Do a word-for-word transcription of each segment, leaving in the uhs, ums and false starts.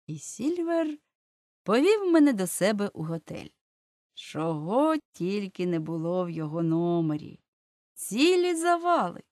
І Сільвер повів мене до себе у готель. Чого тільки не було в його номері. Цілі завали.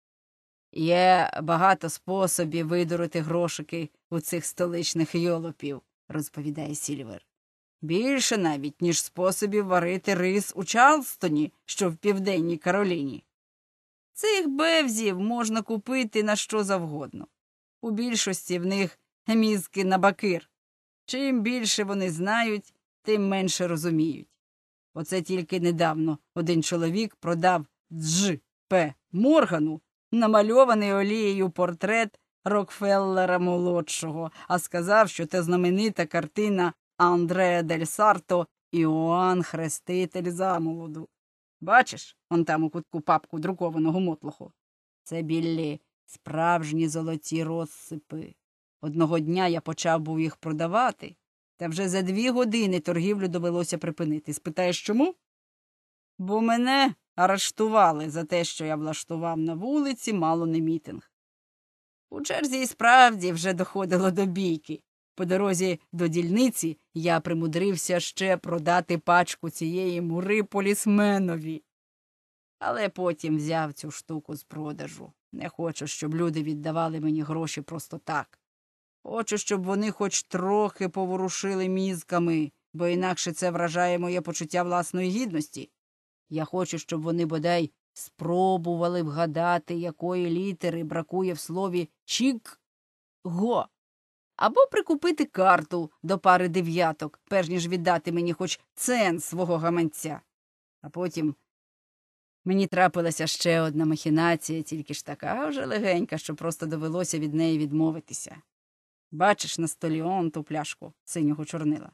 Є багато способів видурити грошики у цих столичних йолопів, розповідає Сільвер. Більше навіть, ніж способів варити рис у Чарлстоні, що в Південній Кароліні. Цих бевзів можна купити на що завгодно. У більшості в них мізки на бакир. Чим більше вони знають, тим менше розуміють. Оце тільки недавно один чоловік продав Дж. П. Моргану намальований олією портрет Рокфеллера-молодшого, а сказав, що це знаменита картина Андреа дель Сарто «Іоанн Хреститель замолоду». Бачиш, он там у кутку папку друкованого мотлоху? Це, Біллі, справжні золоті розсипи. Одного дня я почав був їх продавати, та вже за дві години торгівлю довелося припинити. Спитаєш, чому? Бо мене арештували за те, що я влаштував на вулиці мало не мітинг. У черзі і справді вже доходило до бійки. По дорозі до дільниці я примудрився ще продати пачку цієї мури полісменові. Але потім взяв цю штуку з продажу. Не хочу, щоб люди віддавали мені гроші просто так. Хочу, щоб вони хоч трохи поворушили мізками, бо інакше це вражає моє почуття власної гідності. Я хочу, щоб вони бодай спробували вгадати, якої літери бракує в слові «чік-го». Або прикупити карту до пари дев'яток, перш ніж віддати мені хоч цент свого гаманця. А потім мені трапилася ще одна махінація, тільки ж така вже легенька, що просто довелося від неї відмовитися. Бачиш на столі он ту пляшку синього чорнила.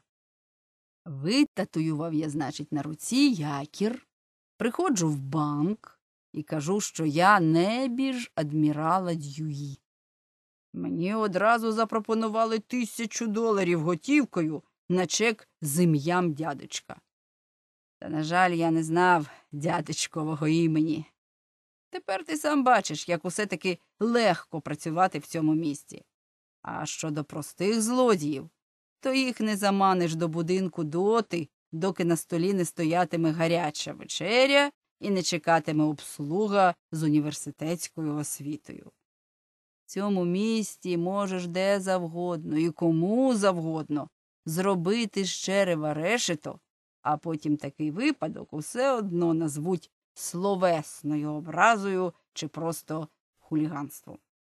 Витатуював я, значить, на руці якір, приходжу в банк і кажу, що я небіж адмірала Д'Юї. Мені одразу запропонували тисячу доларів готівкою на чек з ім'ям дядечка. Та, на жаль, я не знав дядечкового імені. Тепер ти сам бачиш, як усе-таки легко працювати в цьому місті. А щодо простих злодіїв, то їх не заманиш до будинку доти, доки на столі не стоятиме гаряча вечеря і не чекатиме обслуга з університетською освітою. В цьому місті можеш де завгодно і кому завгодно зробити з черева решето, а потім такий випадок усе одно назвуть словесною образою чи просто хуліганством.